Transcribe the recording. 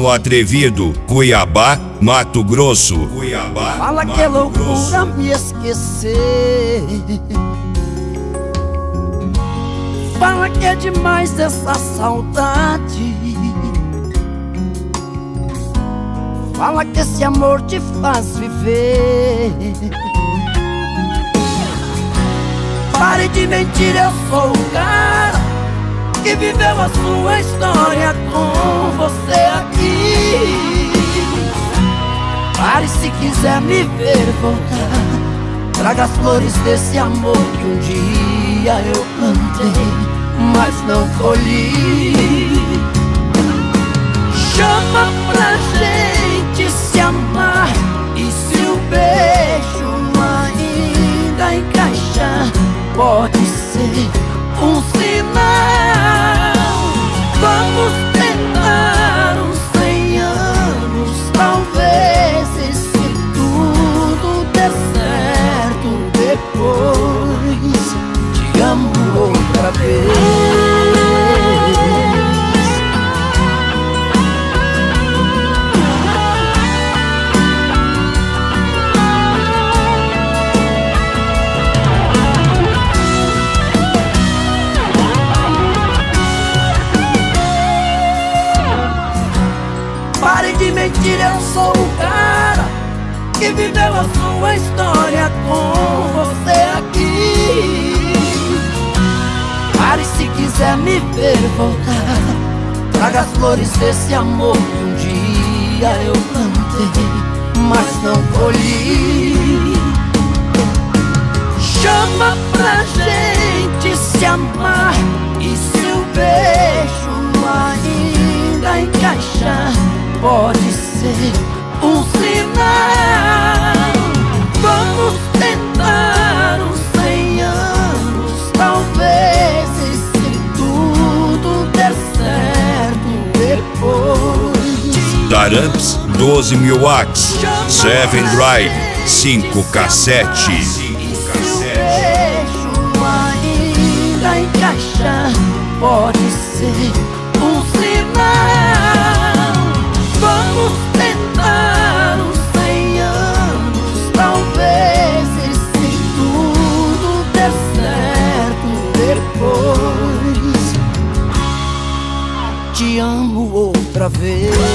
Mano Atrevido, Cuiabá, Mato Grosso. Fala que é loucura me esquecer. Fala que é demais essa saudade. Fala que esse amor te faz viver. Pare de mentir, eu sou o cara que viveu a sua história com você aqui. Pare se quiser me ver voltar. Traga as flores desse amor que um dia eu plantei, mas não colhi. Chama pra gente se amar. E se o beijo ainda encaixar, pode ser um sinal. Vamos tentar uns 100 anos, talvez, e se tudo der certo, depois te amo outra vez. Pare de mentir, eu sou o cara que viveu a sua história com você aqui. Pare se quiser me ver voltar. Traga as flores desse amor que um dia eu plantei, mas não colhi. Chama pra gente se amar. E se o beijo ainda encaixar, pode ser um sinal. Vamos tentar uns 100 anos, talvez, e se tudo der certo, depois. Taramps 12.000 watts, 7 drive, 5 cassete. E se o beijo ainda encaixar, pode ser um sinal. Vamos tentar uns 100 anos, talvez, e se tudo der certo, depois te amo outra vez.